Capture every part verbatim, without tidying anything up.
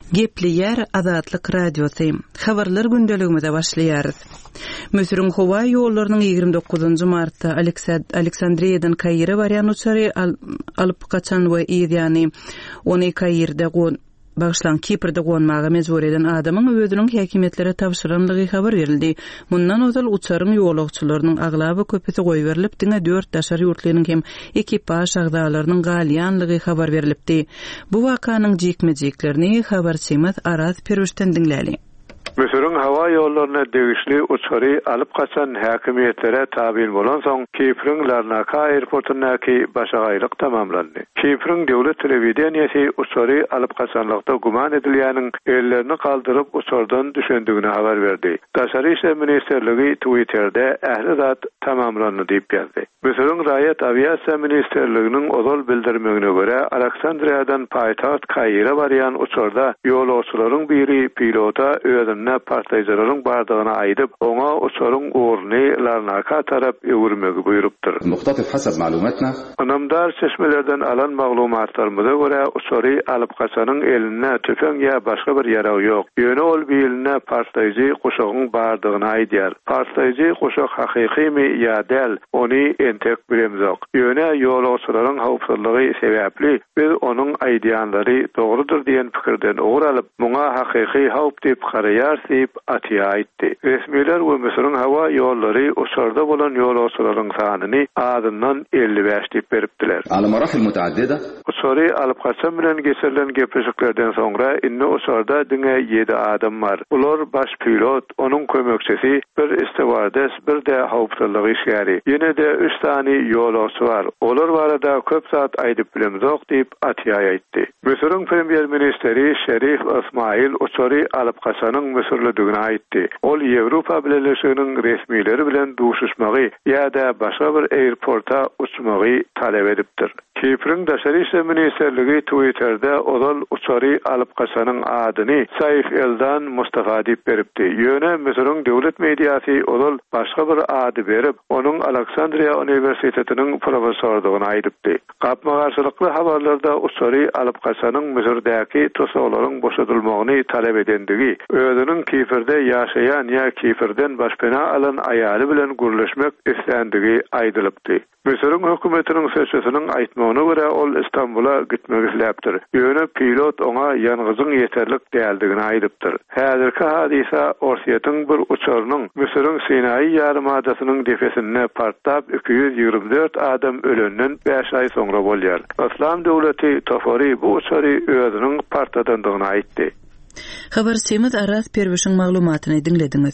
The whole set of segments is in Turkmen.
Gepleyer Azatlyk Radiosu. Habarlar gündeligimizde başlaýar. Mösürün hova ýollarynyň ýygrimi dokuzunçy martda Aleksandriýadan Kaira barýan uçary alyp kaçan we ýa-ni ony Kairde gon Bağışlan Kiprde gonmaga mezbur eden adamyň özüniň häkimetlere tapşyranlygy habar berildi. Mundan özel uçaryň ýolagçylarynyň aglaby köpesi goý berilip, diňe dört daşary ýurtlarynyň hem ekipaż agdalarynyň galyanlygy habar berilipdi. Bu wakanyň jekmejeklerini habarçymyz Araz Perwişden dinläli. Mösürün hava ýollaryna degişli uçary alyp kaçan häkimetlere tabiň bolan soň Kiprň Larnaka aýerportundaky başagaýlyk tamamlandy. Kiprň döwlet telewizionyasy uçary alyp kaçanlykda guman edilýäniň ellerini kaldyryp uçardan düşendigini habar berdi. Daşary işler ministerligi Twitter'de ähli zat tamamlandy diýip ýazdy. Mösürün Raýat Aviasiýa ministerliginiň ozal bildirmegine görä, Aleksandriýadan paýtaxt Kaira barýan uçarda ýolagçylaryň biri pilota özüne partlayıcıların bardağına aydıp, ona uçarın uğurunu Larnaka tarap öwürmegi buyrupdyr. Muhtatif hasab malumatna. Anamdar çeşmelerden alan maglumatlarymyza görä, uçary alyp kaçanyň eline tüfeň ýa başga bir ýaragy ýok. Ýöne ol biline partlayıcı kuşagyň bardağına aýdýar. Partlayıcı kuşak hakykymy ýa däl, ony entek bilemzok. Ýöne ýolagçylaryň howpsuzlygy sebäpli biz onuň aýdýanlary dogrudur diýen pikirden ogur alyp, muňa hakyky howp diýip garaýar sip atya aýtdy. Resmiler we Mösürün hava ýollary uçarda bolan ýolagçylaryň sanyny adından elli beş diýip beripdiler. Ala marahil mutaaddida. Uçary alyp kaçan bilen geçirilen gepleşiklerden soňra inni uçarda diňe ýedi adam bar. Ular baş pilot, onuň kömekçisi, bir istiwardes, bir de howpsuzlyk işgäri. Ýene de üç tany ýolagçy bar. Olar barada köp saat aýdyp bilemzok diýip atya aýtdy. Mösürün premier ministeri Şerif Ismail uçary alyp kaçanyň Mösürlüdigine aýtdy. Ol Ýewropa Birleşiginiň resmileri bilen duşuşmagy ýa-da başga bir aýerporta uçmagy talep edipdir. Kiprň daşary işler ministerligi Twitter'de ozal uçary alyp kaçanyň adyny Saif Eldan Mustafa diýip beripdi. Ýöne Mösürün döwlet mediýasy ozal başga bir ady berip, onuň Aleksandriýa Uniwersitetiniň professorlygyny aýdypdy. Gapmagarçylykly habarlarda uçary alyp kaçanyň Mösürdäki tosaglaryň boşadylmagyny talep edendigi, özüniň Kiprde ýaşaýan ýa Kiprden başpena alan aýaly bilen gürleşmek isländigi aýdylypdy. Mösürün hökümetiniň seçesiniň aýtmagyna görä ol Istanbula gitmek isläpdir. Ýöne pilot ona ýalgyzyň ýeterlik däldigini aýdypdyr. Häzirki hadisa Orsiýatyň bir uçarynyň Mösürün Sinai ýarymadasynyň defesine partap iki yüz ýygrimi dört adam ölenden beş aý soňra bolýar. Islam döwleti Tofari bu uçary özüniň partladandygyny aýtdy. Habarçymyz Araz Perwişiň maglumatyny dinlediňiz.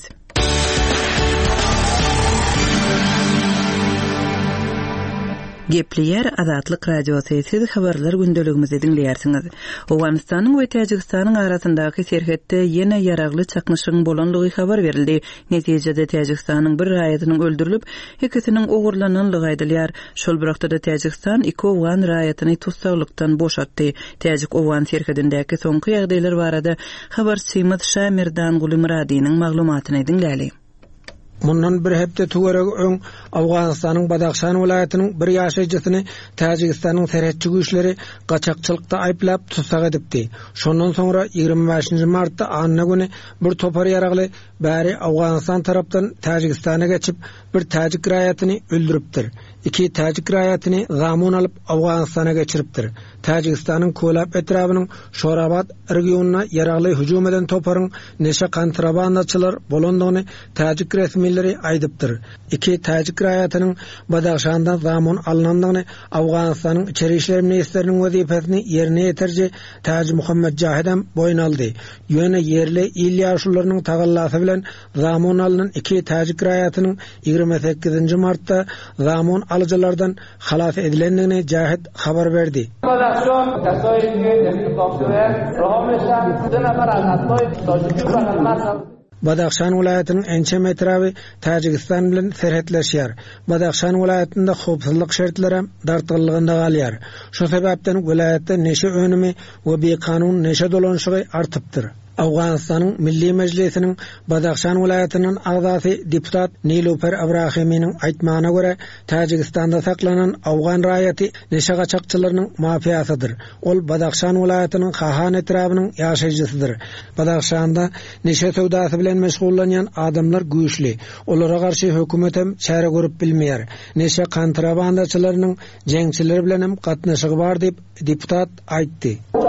Gepleyer Azatlyk Radiosu siz habarlar gündeligimizi dinleýärsiňiz. Owganystanyň we Täjikistanyň arasyndaky serhetde ýene ýaragly çaknyşyň bolanlygy habar berildi. Netijede Täjikistanyň bir raýatynyň öldürilip, ikisiniň ogurlananlygy aýdylýar. Şol birakda da Täjikistan iki owgan raýatyny tutsaglykdan boşatdy. Täjik owgan serhetindäki soňky ýagdaýlar barada habarçymyz Şamirdan Gulumradynyň maglumatyny dinläli. Mundan bir hepde tugarag öň Awganystanyň Badaxşan welaýatynyň bir ýaşaýjysyny Täjikistanyň serhetçi güýçleri gaçakçylykda aýplap tutsak edipdi. Şondan soňra ýygrimi beşinji martda anna güni bir topar ýaragly bäri Awganystan tarapdan Täjikistana geçip bir täjik raýatyny öldüripdir. Iki täjik raýatyny gamun alyp Awganystana geçiripdir. Täjikistanyň Kolap etrabynyň Şorabad regionuna ýaragly hüjum eden toparyň neşe kontrabandaçylar bolandygyny täjik resmileri aýdypdyr. Iki täjik raýatynyň Badaxşandan gamun alynandygyny Awganystanyň içeri işler ministriniň wezipesini ýerine ýetirji Täji Muhammed Jahidem boyun aldy. Ýöne ýerli il ýaşularynyň tagallasy bilen gamun alynan iki täjik raýatynyň ýygrimi sekizinji martda gamun alyjylardan halas edilendigini Jahid habar berdi. Badaxşan welaýatynyň ençem etraby Täjikistan bilen serhetleşýär. Badaxşan welaýatynda howpsuzlyk şertlері dartgylygynda galýar. Şu sebäpden welaýatda neşe önümi we bekanun neşe dolanşygy artypdyr. Awganistanyň Milli Mejlisiniň Badakhşan welaýatynyň agzasy deputat Nilufer Abrahiminiň aýtmagyna görä, Tajikistanda saklanan awgan raýaty neşe gaçakçylarynyň mafiýasydyr. Ol Badakhşan welaýatynyň Hahan etrabynyň ýaşaýjysydyr. Badakhşanda neşe sowdasy bilen meşgullanýan adamlar güýçli. Olara garşy hökümet hem çäre görüp bilmeýär. Neşe kontrabandaçylarynyň jeňçiler bilen hem gatnaşygy bar diýip deputat aýtdy.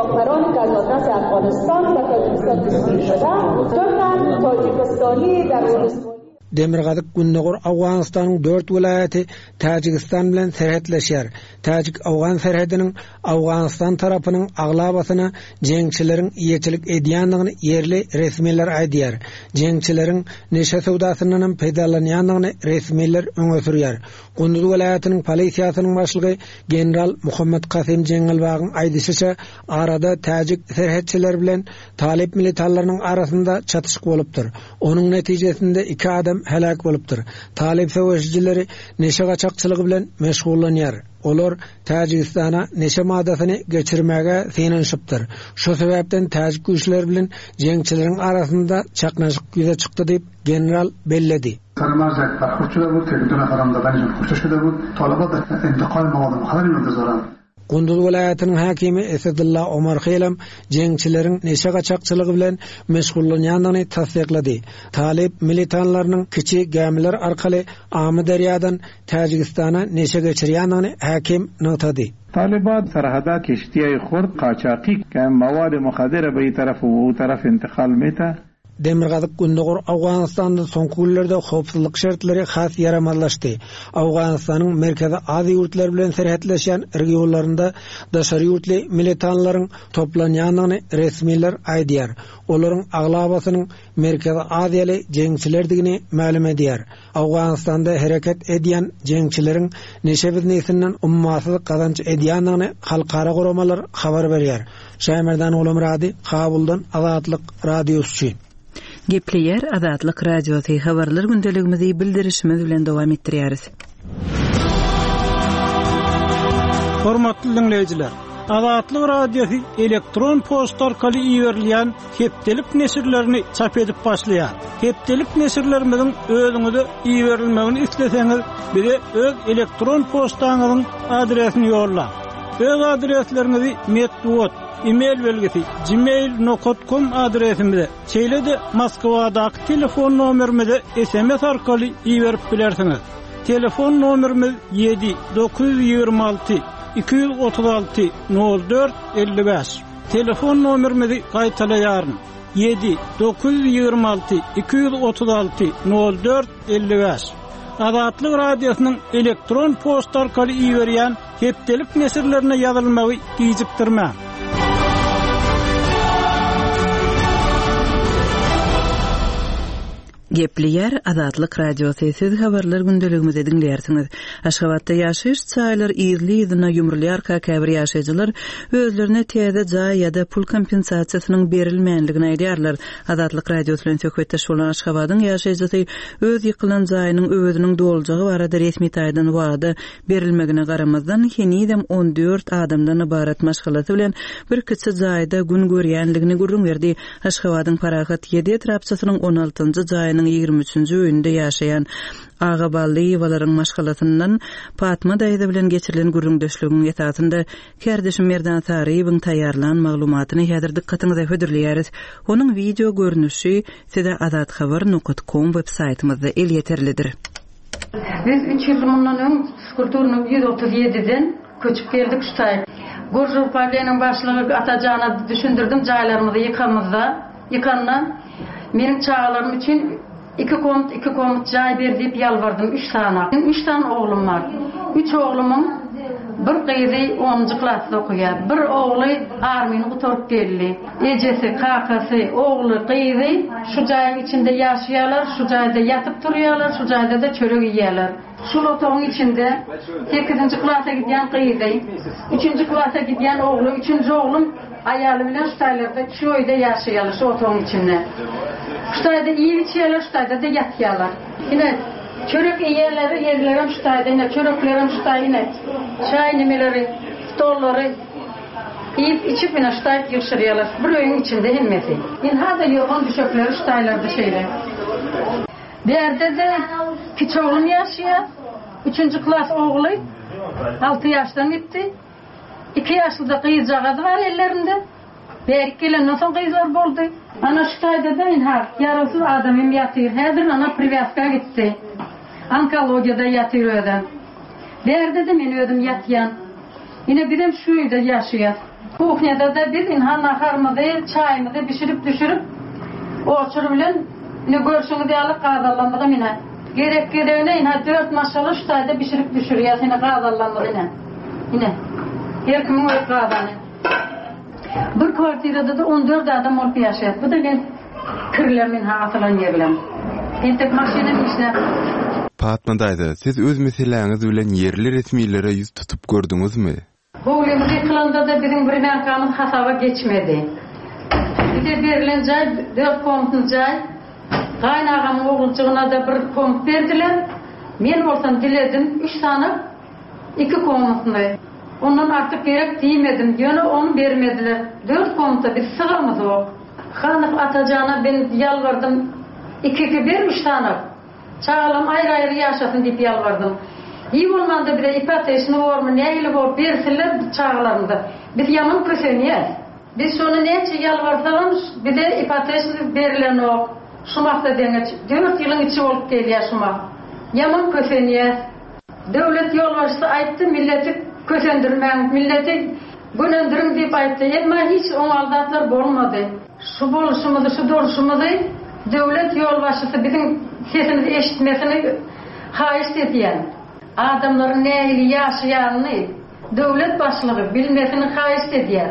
Demirgazyk Gündoğur Awganistanyň dört welaýaty Tajikistan bilen serhetleşýär. Tajik Awgan serhediniň Awganistan tarapynyň aglabasyna jeňçileriň ýeçilik edýändigini yerli resmiler aýdýar. Jeňçileriň neşe sowdasyndan hem peýdalanýandygyny resmiler öňe sürýär. Gündüz welaýatynyň polisiýasynyň başlygy general Muhammed Qasim Jeňilbagyň aýdýşyça, arada Tajik serhetçiler bilen talip militarlarynyň arasynda çatışyk bolupdyr. Onuň netijesinde iki adam helak bolupdyr. Talip söwüşçileri neşe gaçakçylygy bilen meşgullanýar. Olar Tajikistana neşe madasyny geçirmäge seňenşipdir. Şu sebäpden Tajik güýçler bilen jeňçileriň arasynda çaknaşyk ýüze çykdy diýip general belledi. Sarmazak parçalar bu territorial haramda bence kurtuşda bu talaba da intikal mağdur haberin oldu. Gündüz welaýatynyň hakimi Esadullah Omar Xelam jeňçileriň neşe gaçakçylygy bilen meşgullanýandygyny tasdiklady. Talip militanlarynyň kiçi gämiler arkaly Amy derýadan Tajikistana neşe geçirýändigini hakim notady. طالبات سرحدات کشتیای خرد قاچاقی که مواد مخدره به طرف و او طرف انتقال میته. Demirgazyk Gündoğur Awganistanda soňky günlerde howpsuzlyk şertleri has ýaramazlaşdy. Awganistanyň merkezi Aziýa ýurtları bilen serhetleşen regionlarynda daşary ýurtly militanlaryň toplanýandygyny resmiler aýdýar. Olaryň aglabasynyň merkezi Aziýaly jeňçilerdigini ma'lum edýär. Awganistanda hereket edýän jeňçileriň neşe biznesinden ummasyz kazanç edýändigini halkara goramalar habar berýär. Şämerdan Olamrady, Kabuldan Azatlyk radiosu. Gepleyer Azatlyk radiosy habarlar gündeligimizi bildirişimiz bilen dowam etdirýäris. Hormatly dinleýijiler, Azatlyk radiosi elektron posta orkaly iýerilýän hepdelik nesirlerini çap edip başlaýar. Hepdelik nesirlerimizin özüňize iýerilmegini isleseňiz, bize öz elektron postaňyzyň adresini ýolla. Öz adreslerinizi metduat e-mail belgisi gmail nokta com adresimizde, çeýlede Moskwadaky telefon nomerimize S M S arkaly iýerip bilersiňiz. Telefon nomerimiz yedi dokuz yüz ýygrima alty iki yüz otuz alty nol dört elli beş. Telefon nomerimizi gaýtalaýaryn. yedi dokuz yüz ýygrima alty iki yüz otuz alty nol dört elli beş. Azatlyk radiosynyň elektron posta arkaly iýerýän hepdelik nesirlerine ýazylmagy gijikdirmä. Gepleyer Azatlyk radiosy siz habarlar gündeligimizi dinleýärsiňiz. Aşgabatda ýaşaýyş çaýlar ýyly ýylyna ýumrulýar käbir ýaşaýjylar özlerine täze jaý ýa-da pul kompensasiýasynyň berilmänligini aýdýarlar. Azatlyk radiosu bilen söhbetdeş bolan Aşgabatyň ýaşaýjysy öz ýykylan jaýynyň özüniň doljagy barada resmi taýdan wada berilmegine garamazdan henidem on dört adamdan ibaret maşgalasy bilen bir kiçi jaýda gün görýänligini gurrun berdi. Aşgabatyň Parahat ýedi etrapçysynyň on altynjy jaýynyň ýygrimi üçünji öýünde ýaşaýan Agabally ýywalaryň maşgalasyndan Fatma daýda bilen geçirilen gurrundeşligiň ýetatynda Kerdeşim Merdan Saryýewiň taýýarlanan maglumatyny häzir dikkatiňize hödürleýäris. Onuň video görnüşi size azat habar nokta com web saýtymyzda el ýeterlidir. Biz üç ýyl mundan öň kulturyny yüz otuz ýediden köçüp geldik şutaj. Gorjul Paýlynyň başlygy atajana düşündirdim jaýlarymyzy ýykamyzda. Ýykandan meniň çağalarym üçin iki komut iki komut jaý ber diýip ýalbardym üç sana. üç tane oglum bar. üç oglumyň bir gyzy onunji klasda okuýar. Bir ogly armyny guturup geldi. Ejesi, kakasy, ogly, gyzy şu jaýyň içinde ýaşaýarlar, şu jaýda ýatyp durýarlar, şu jaýda da çörek ýýärler. Şu otogyň içinde sekizinji klasa gidýän gyzy, üçünji klasa gidýän ogly, üçünji oglum aýaly bilen şu taýlarda şu öýde ýaşaýarlar şu otogyň içinde. Şu taýda iýip içýärler, şu taýda da ýatýarlar. Ine çörek ýerleri, ýerleri şu taýda, ine çöreklerim şu taýda, ine çaý nimeleri, stollary Yiyip içip yine ştayıp yıkşırıyorlar. Bir öğün içinde hemmeti. İnha da yorgun düşökleri ştaylarda şeyler. Bir yerde de küçük oğlum yaşıyor. Üçüncü klas oğlu. Altı yaştan gitti. İki yaşlı da kıyıcağı var ellerinde. Belki gelen nasıl kıyıcılar buldu. Ana ştayda da inha. Yarasız adamım yatıyor. Her bir ana privatka gitti. Onkologiyada yatıyor ödem. Bir yerde de men ödüm yatyan. Yine birim şuydu yaşıyor. Kuhnyada da biz inha naharımızı, çayımızı pişirip düşürüp oçur bilen ne görüşünü de alıp qazallandığı yine. Gerek gereğine yine dört maşalı ştayda pişirip düşürüyor yine qazallandığı yine. Yine. Her kimin oy qazanı. Bir kvartirada da on dört adam olup yaşıyor. Bu da ben kirler minha atılan yerler. Entek maşinin işler. Fatma dayda, siz öz meseleňiz bilen yerli resmiýlere ýüz tutup gördüňizmi? Howlymyz ýykylanda da bizim bir merkamyz hasaba geçmedi. Bir de berilen jaý dört komutun jaý. Gaýnagam oğulçygyna da bir komut berdiler. Men bolsam diledim üç tane iki komutny. Ondan artık gerek diýmedim. Ýöne onu bermediler. Dört komuta bir sığamyz ok. Hanyk atajana ben ýalvardım. iki bir üç tane. Çağalım ayrı ayrı yaşasın diýip ýalvardım. İyi bolmanda bir de ipateşini bormy, näýle bolup bersinler çağlarında. Biz ýaman kösenýär. Biz şonu näçe ýalvarsam, bir de ipateşini berilen ok. Şumakda deňe dört ýylyň içi bolup gelýär şumak. Ýaman kösenýär. Döwlet ýolbaşçy aýtdy, milleti kösendirmäň, milleti günendirin diýip aýtdy. Emma hiç oňaldatlar bolmady. Şu boluşumyzy, şu duruşumyzy döwlet ýolbaşçysy bizim sesimizi eşitmesini haýyş edýär. Adamların näýle ýaşaýanyny döwlet başlygy bilmesini haýyş edýär.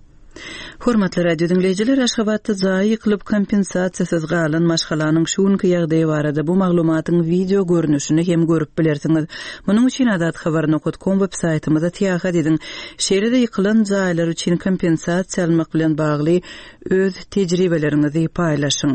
Hormatly radio dinleyijiler, Aşgabatda zaý ýykylyp kompensasiýasyz galan maşgalanyň şuňky ýagdaýy barada bu maglumatyň video görnüşini hem görüp bilersiňiz. Munyň üçin adat habar nokta com web saýtymyza tiýahat ediň. Şeýlede ýykylan zaýlar üçin kompensasiýa almak bilen bagly öz tejribeleriňizi paýlaşyň.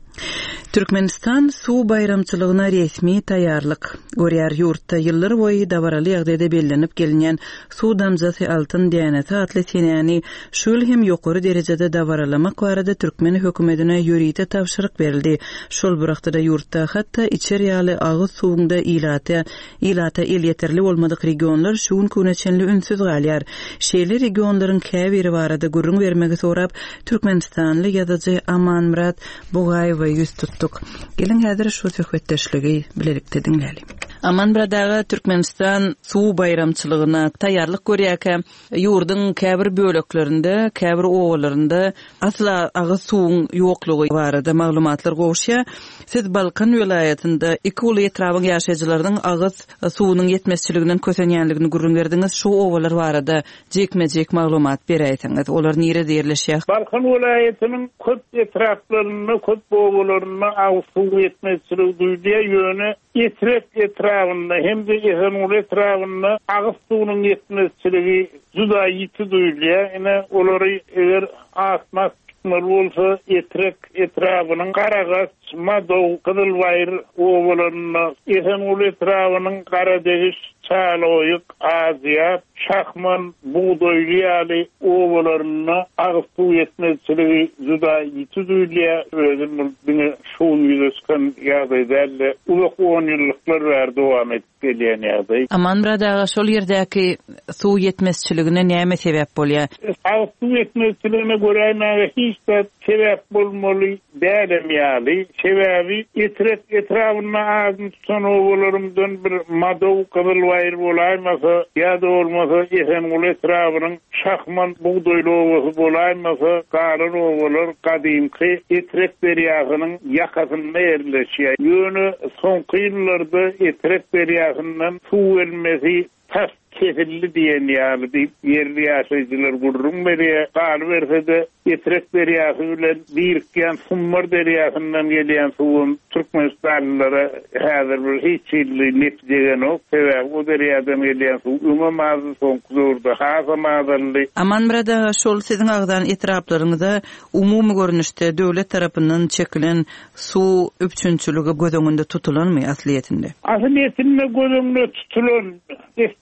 Türkmenistan suw bayramçylygyna resmi taýýarlyk. Görýär ýurtda ýyllar boýy dabaraly ýagdaýda bellenip gelinýän suw damjasy altyn dänesy atly senäni şol hem ýokary derejede dabaralamak barada Türkmen hökümetine ýörite tapşyryk berildi. Şol burakda da ýurtda hatda içer ýaly agyz suwunda ilata ilata el ýeterli bolmadyk regionlar şuň köneçenli ünsüz galýar. Şeýle regionlaryň käbiri barada gurrun bermegi sorap Türkmenistanly ýazyjy Amanmurat Bugaýewa ýüz tuttuk. Gelin häzir şu söhbetdeşligi bilelikde dinläli. Amanmuradaga Türkmenistan suw bayramçylygyna taýýarlyk görýär. Ýurdyň käbir böleklerinde, käbir owalarynda asla agyz suwuň ýoklugy barada maglumatlar gowşýar. Siz Balkan vilayetinde iki uly etrawyň ýaşaýjylarynyň agyz suwunyň ýetmezçiliginden kösenýänligini gurrun berdiňiz. Şu owalar barada jekmejek maglumat beräýsiňiz. Olar nire derleşýär? Balkan vilayetiniň köp etraflaryny, köp owalarynda agyz suw ýetmezçiligi duýdýar ýöne etrek etrafında hem de ehenul etrafında agyz suwunyň ýetmezçiligi juda ýiti duýulýar. Ene olary eger asmak bolsa etrek etrafynyň Garagaç, Madow, Kızılbayır owalarynda ehenul etrafynyň Garadegiş, Çaloýyk, Aziýa, Şahman, Buğdoýly ýaly owalarynda agyz suw ýetmezçiligi juda ýiti duýulýar. Özüm bunu şuň ýüzesken ýagdaýda uzak on ýyllyklar bar dowam edip gelýän ýagdaý. Amanmuradaga şol ýerdäki suw ýetmezçiligine näme sebäp bolýar? Agyz suw ýetmezçiligine görä näme hiç de sebäp bolmaly dälem. Sebebi etrek etrafına ağzın son oğullarımdan bir Madow, Kızılbayır bolaýmasa, ya da olmasa Esenol etrafının Şahman, Buğdoýly owasy bolaýmasa, Garan owalar kadimki etrek derýasynyň ýakasynda ýerleşýär. Ýöne soňky ýyllarda etrek derýasyndan suw gelmesi tas kesilli diýen ýaly diýip ýerli ýaşaýjylar gurrun berýär. Galy berse de etrek derýasy bilen birikýän Summar derýasyndan gelýän suwun Türkmenistanlylara häzir bir hiç ýyly netjegen ok. Sebäbi o derýadan gelýän suw umamazy soňkuzurda hasamazy. Amanmurada şol siziň agdan etraplaryňyzda umumy görnüşde döwlet tarapyndan çekilen suw üpçünçüligi göz öňünde tutulanmy asliýetinde? Asliýetinde göz öňünde tutulan. Defterinde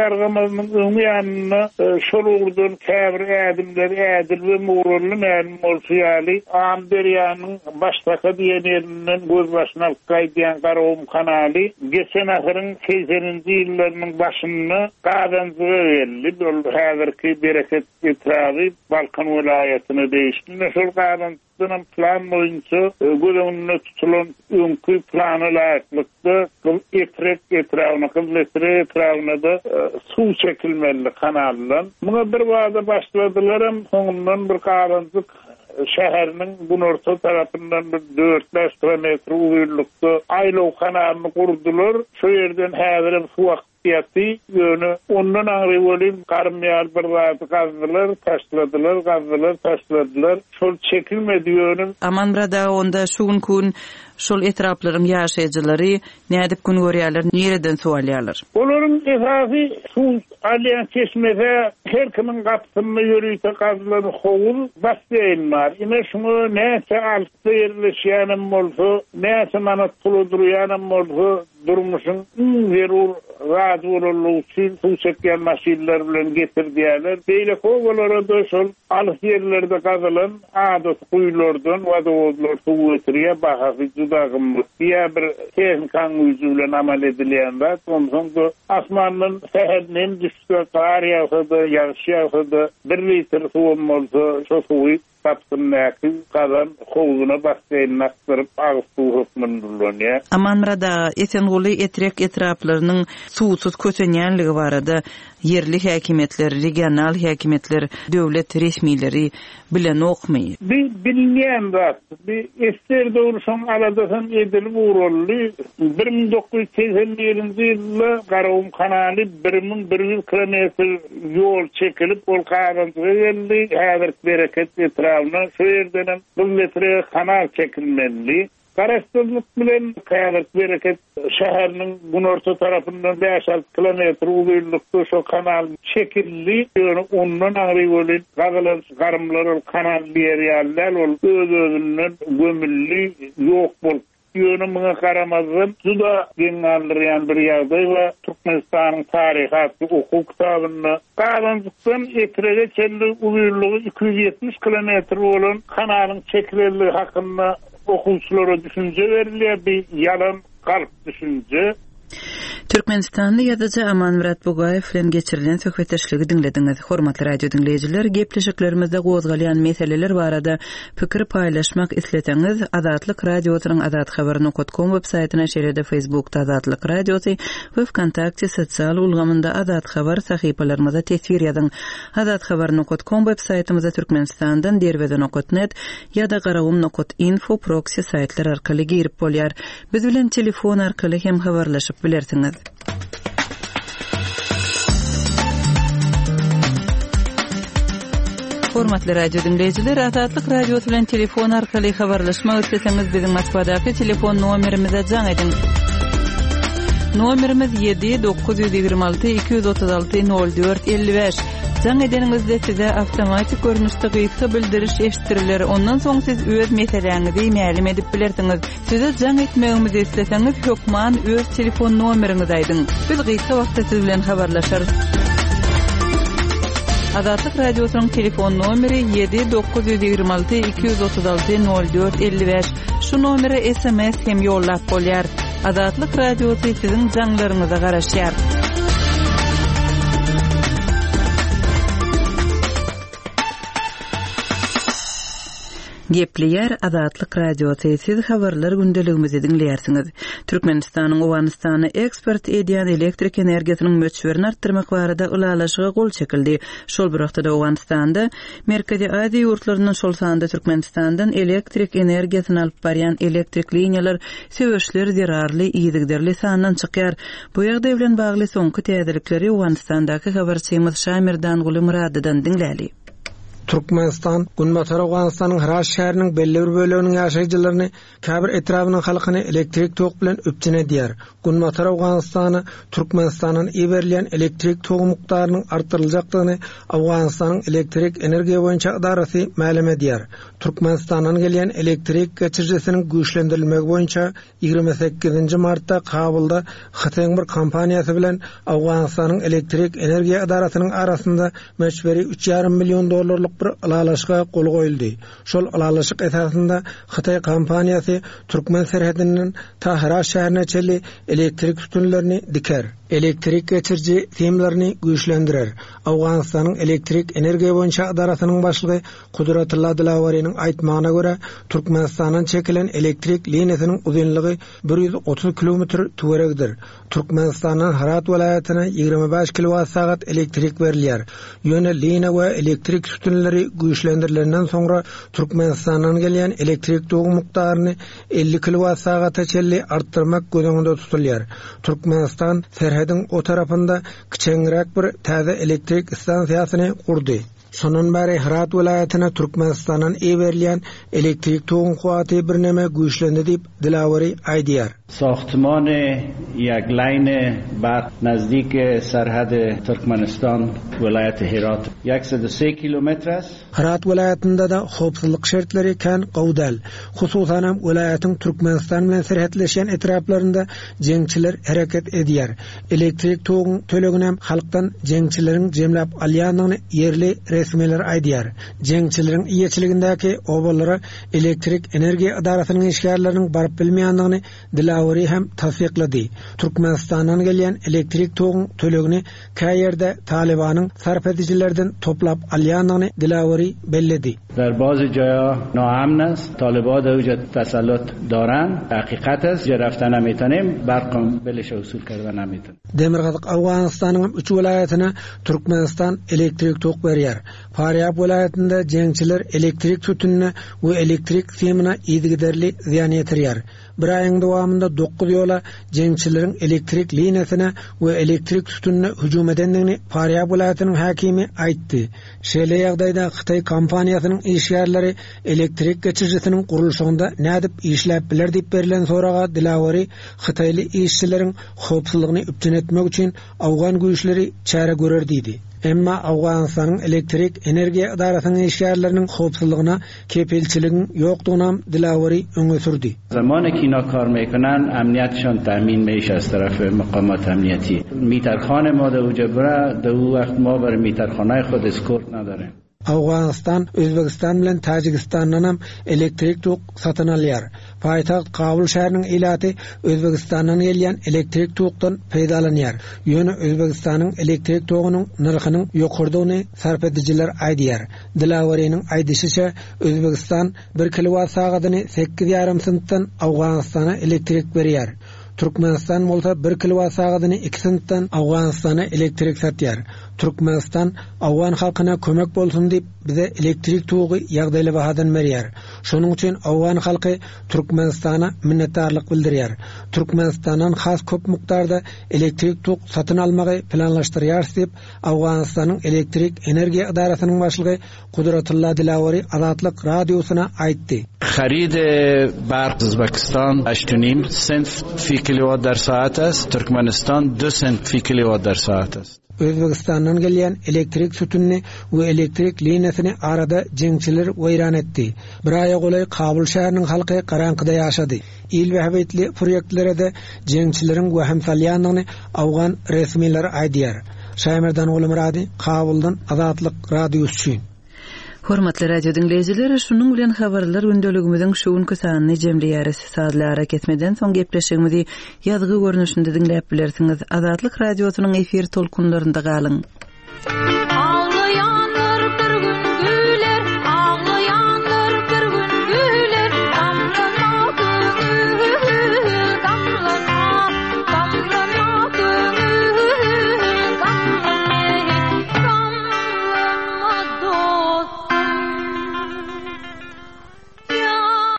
bargamyzyň öňü ýanyna şol urdan käbir ädimler ädil we murully mälim bolýaly am derýanyň başlaka diýeninden göz başyna gaýdýan garawum kanaly geçen ahyryň seyseninji ýyllarynyň başyny gadanzyga berildi. Ol häzirki bereket etrawy Balkan welaýatyna değişdi. Şol gadan Dünüm plan boyunca gözümün tutulan önkü planı layıklıkta etrek etrafına, kızletre etrafına da su çekilmeli kanallan. Buna bir vada başladılarım, sonundan bir karanlık şäheriniň bunorta tarapyndan bir dört beş kilometr uzunlukda Aýlaw kanalyny kurdular. Şu yerden häzir su ýaty ýöne ondan aňry bolan garmýar bir zat gazdylar, taşladylar, gazdylar, taşladylar. Şol çekilmedi ýöne. Aman burada onda şugun kun şol etraplarym ýaşaýjylary nädip gün görýärler, nereden suwalýarlar? Olaryň esasy su alýan çeşmede her kimin gapsyny ýörüýse gazdylar howul basseýn bar. Ine şunu näçe altyda ýerleşýänem bolsa, näçe manat pul durýanem bolsa, durmuşyň zerur razı bolurlygy üçin su çekýän maşinler bilen getirdiler. Beýle howlara da şol alyk ýerlerde gazylan adat kuýlardan wadawlar su getirýär, bahasy juda gymmat. Ýa bir tehnikan güýji bilen amal edilýände, ondan da asmanyň seherden düşse qar ýagsa-da, ýağış ýagsa-da bir litr suwum bolsa, şo suwy tapsyn näki gadan howluна basseýn nakdyryp agyp suw hukmundurlanýar. Aman burada Esenguly etrek etraplarynyň suwsuz köçenýänligi barada yerli häkimetler, regional häkimetler, döwlet resmileri bilen okmy. Bir bilmeýän zat, bir ester döwrüşüň aladasyn edilip urully bir ming dokuz ýüz seksen ýylinji ýylda Garawum kanaly bir ming bir ýüz kilometr ýol çekilip ol gadanzyga geldi. Häzir bereket etrawyna şu ýerden bir metre kanal çekilmeli. Garaşdyrlyk bilen Kayalık bereket şäheriniň bunorta tarapyndan beş altı kilometr uzunlukda şu kanal çekildi. Ýöne ondan aňry bolan gazalan garmlar kanal ýerler ol öz-özünden gömülli ýok bolup ýöne muňa karamazdan juda geňalýan bir ýagdaý we Türkmenistanyň taryhaty okuk kitabyny gadanlykdan etrege çelli uzunlugy iki yüz ýetmiş kilometr bolan kanalyň çekilirligi hakynda okunçlara düşünce verilýär, bir yalan kalp düşünce. Türkmenistanly ýazyjy Aman Murat Bugaýew bilen geçirilen söhbetdeşligi dinlediňiz. Hormatly radio dinleýijiler, gepleşiklerimizde gozgalýan meseleler barada pikir paýlaşmak isleteňiz, Azatlyk radiosynyň azat habar nokta com web saýtyna şeýle-de Facebookda Azatlyk radiosy we Wkontakte sosial ulgamynda Azat habar sahypalarymyza tesvir ýazyň. Azat habar nokta com web saýtymyza Türkmenistandan derweden nokta net ýa-da garawum nokta info proxy saýtlar arkaly girip bolýar. Biz bilen telefon arkaly hem habarlaşyp bilersiňiz. Hormatly radio dinleyijiler, Azatlyk radiosu bilen telefon arkaly habarlaşmak isleseňiz biziň Moskvadaky telefon nomerimize jaň edin. Nomerimiz yedi dokuz yüz ýygrima alty iki yüz otuz alty nol dört elli beş. Jaň edeningizde size awtomatik görnüşde gysga bildiriş eşitiriler. Ondan soň siz öz meseleňizi mälim edip bilersiňiz. Size jaň etmegimizi isleseňiz hökman öz telefon nomeriňizi aýdyň. Biz gysga wagtda siz bilen habarlaşarys. Azatlyk radiosynyň telefon nomeri yedi dokuz yüz ýygrima alty iki yüz otuz alty nol dört elli beş. Şu nomere S M S hem ýollap bolýar. Azatlyk radiosy siziň jaňlaryňyza garaşýar. Gepleýär Azatlyk radiosy, siz habarlar gündeligimizi dinleýärsiňiz. Türkmenistanyň Owganystany eksport edýän elektrik energiýasynyň möçberini artdyrmak barada ulalaşyga gol çekildi. Şol bir wagtda Owganystanda Merkezi Aziýa ýurtlarynyň şol sanda Türkmenistandan elektrik energiýasyny alyp barýan elektrik liniýalar söwüşler zerarly, ýyzygderli sandan çykýar. Bu ýagdaý bilen bagly soňky täzelikleri Owganystandaky habarçymyz Şamirdan Guly Muradydan dinläli. Türkmenistan, Gunbatar Awganistanyň Haraç şäheriniň belli bir böleginiň ýaşaýjylaryny käbir etrabynyň halkyny elektrik tok bilen üpjene diýer. Gunbatar Awganistany Türkmenistanyň iberlen elektrik togy mukdarynyň artyryljakdygyny Awganistanyň elektrik energiýa boýunça idarasy ma'lum edýär. Türkmenistandan gelýän elektrik geçirjesiniň güýçlendirilmegi boýunça ýigirme sekizinji martda Kabulda Xitayň bir kompaniýasy bilen Awganistanyň elektrik energiýa idarasynyň arasynda meşberi üç ýarym million dollarlyk bir alalaşyga gol goýuldy. Şol alalaşyk esasynda Xitay kompaniýasy Türkmen serhedinden ta Haraç şäherine çeli elektrik sütunlaryny diker. Elektrik geçirji femlerini güýçlendirer. Awganistanyň elektrik energiýa boýunça idarasynyň başlygy Kudratulla Dilawariň aýtmagyna görä, Türkmenistanyň çekilen elektrik liniýasynyň uzunlygy bir yüz otuz kilometr töweregdir. Türkmenistanyň Herat welaýatyna ýigirme beş kilowat saat elektrik berilýär. Ýöne liniýa we elektrik sütunlary güýçlendirilenden soňra Türkmenistanyň gelýän elektrik togy mukdaryny elli kilowat saata çelli artdyrmak gözüňde tutulýar. Türkmenistan serhedin o tarafında kiçeňiräk bir täze elektrik stansiýasyny kurdy. Şonun bäri Herat welaýatyna Türkmenistandan eberlen elektrik togyň kuwaty bir näme güýçlendi diýip Dilawari aýdýar. ساختمان یک لاین برق نزدیک سرحد ترکمنستان ولایت هرات صد و سه کیلومتر است. Herat welaýatynda da howpsuzlyk şertleri kän gowdal. Hususan hem welaýatyň Türkmenistan bilen serhetleşen etraplarynda jeňçiler hareket edýär. Elektrik togyň tölegini hem halkdan jeňçileriň jemläp alýanlygyny yerli resmiler aýdýar. Jeňçileriň iýeçiligindäki obalara elektrik energiýa idarasynyň işgärleriniň barıp bilmeýändigini Dilawari hem tasdiqlady. Türkmenistandan gelýän elektrik togyň tölegini käýerde Talibanyň sarf edijilerden toplap alýanlygyny Dilawari belledi. در بعضی جاها ناامن است. طالبان در اونجا تسلط دارن. حقیقت است جا رفتن نمیتونیم، برقم بلش وصول کردن نمیتونیم. Demirgazyk Awganistanyň üç welaýatyna Türkmenistan elektrik tok berýär. Faryab welaýatynda jeňçiler elektrik sütununa we elektrik semine ýygyderli ziýan ýetirýär. Bir aýyň dowamında dokuz ýola jeňçileriň elektrik liniýasyna we elektrik sütununa hüjum edendigini Faryab welaýatynyň hakimi aýtdy. Şeýle ýagdaýda Xitay kompaniýasynyň işgärleri elektrik geçirjesiniň gurulşygynda nädip işläp biler diýip berilen soraga Dilawari Xitayly işçileriň howpsuzlygyny üpten etmek üçin Awgan güýçleri çäre görer diýdi. Emma Awganistanyň elektrik energiýa idarasynyň işgärleriniň howpsuzlygyna kepelçiligiň ýokdugyna Dilawari öňe sürdi. زمانی که اینا کار میکنن امنیتشان تامین میشه از طرف مقامات امنیتی. میترخانه ما در اونجا بره، در اون وقت ما برای میترخانه خود اسکورت نداریم. Awganistan, Özbekistan bilen Tajikistandan hem elektrik tok satyn alýar. Paýtaxt Kabul şäheriniň ilaty Özbekistandan gelýän elektrik tokdan peýdalanýar. Ýöne Özbekistanyň elektrik togynyň narhynyň ýokurdygyny sarf edijiler aýdýar. Dilawariň aýdýyşyça Özbekistan bir kilowat sagatyny sekiz ýarym sentdan Awganistana elektrik berýär. Türkmenistan bolsa bir kilowat sagatyny iki sentdan Awganistana elektrik satýar. Türkmenistan Awgan halkyna kömek bolsun diýip bize elektrik togy ýagdaýly bahadan berýär. Şonuň üçin Awgan halky Türkmenistana minnetdarlyk bildirýär. Türkmenistandan has köp mukdarda elektrik tok satyn almagy planlaşdyrýar diýip Awganistanyň elektrik energiýa idarasynyň başlygy Kudratulla Dilawari Azatlyk radiosyna aýtdy. خرید برق ازبکستان هشت و نیم سنت فی کیلووات در ساعت است. ترکمنستان دو سنت فی کیلووات در ساعت است. Özbekistandan gelýän elektrik sütunny we elektrik liniýasyny arada jeňçiler weýran etdi. Bir aýa golay Kabul şäheriniň halky garankyda ýaşady. İl we hewetli proýektlere de jeňçileriň we hemsalýanlygyny Awgan resmiler aýdýar. Şaýmerdan Ulumrady, Kabuldan Azatlyk radiosu üçin. Hormatly radio dinleyijiler, şunun bilen habarlar gündeligimiziň şuňky sanyny jemleýäris. Saatly ara ketmeden soň gepleşigimizi ýazgy görnüşinde dinläp bilersiňiz. Azatlyk radiosynyň efir tolkunlarynda galyň.